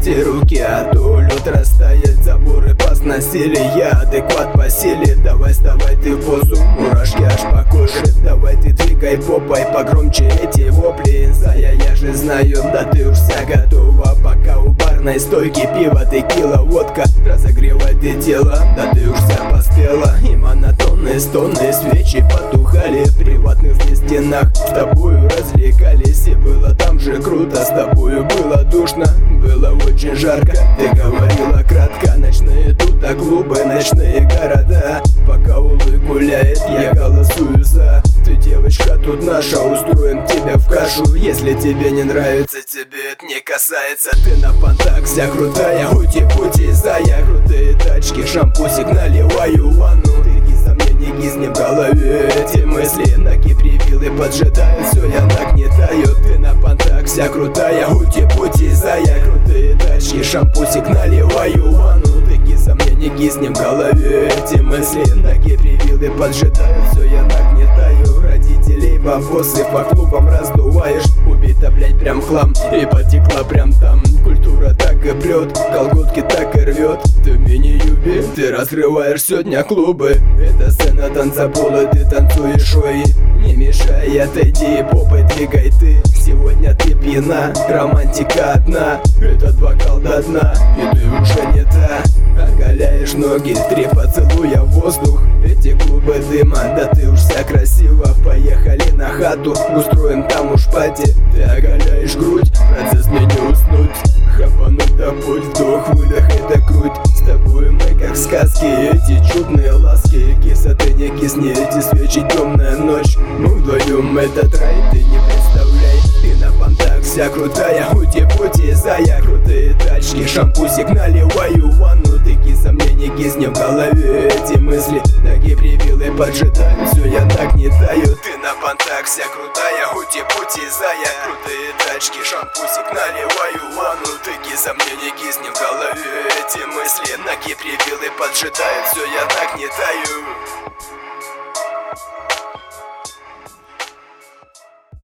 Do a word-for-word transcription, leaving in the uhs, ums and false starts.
эти руки, а то лед растает, заборы посносили. Я адекват по силе, давай вставай ты в позу, мурашки аж по коже. Давай ты двигай попой, погромче эти вопли. Зая, я же знаю, да ты уж вся готова. Пока у барной стойки пиво, текила, водка разогревает ты тело, да ты уж вся поспела. И монотонные стоны, свечи потухали в приватных стенах. С тобою развлекались, и было там же круто. С тобою было душно, было очень жарко. Ты говорила кратко, ночные тут а клубы, ночные города. Пока улыб гуляет, я голосую за. Ты девочка тут наша, устроим тебя в кашу. Если тебе не нравится, тебе это не касается. Ты на понтах вся крутая, ути-пути, зая. Крутые тачки, шампусик наливаю в ванну. Ты сомнений гизни в голове, эти мысли ноги привилы поджидают. Все я нагнетаю, ты на понтах вся крутая, ути-пути, зая. Крутые тачки, шампусик наливаю в ванну. Такие сомнения гизни в голове, эти мысли ноги привилы поджидают. Все я нагнетаю, родителей бабосы по клубам раздуваешь. Убита, блять, прям хлам, и потекла прям там. Культура так и прет, колготки так и рвет. Ты в мини-юбе, ты раскрываешь сегодня клубы. Это сцена танцпола, ты танцуешь, ой. Не мешай, отойди, попой двигай ты. Сегодня ты пьяна, романтика одна. Этот бокал до дна, и ты уже не та. Оголяешь ноги, три поцелуя в воздух. Эти клубы дыма, да ты уж вся красива. Поехали на хату, устроим там уж пати. Ты оголяешь грудь, процесс мне не уснуть. Хапануть да путь, вдох, выдох, это круть. С тобой мы как в сказке, эти чудные ласки. Киса, ты не кисни, эти свечи, темная ночь. Мы вдвоем этот рай, ты не представляй. Ты на понтах вся крутая, ути-пути, зая. Крутые тачки, шампусик наливаю в ванну. Такие сомнения гизни в голове, эти мысли ноги привилы поджидают. Все я нагнетаю, ты на понтах вся крутая, ути-пути, зая. Крутые тачки, шампусик наливаю в ванну. Такие сомнения гизни в голове, эти мысли ноги привилы поджидают. Все я нагнетаю.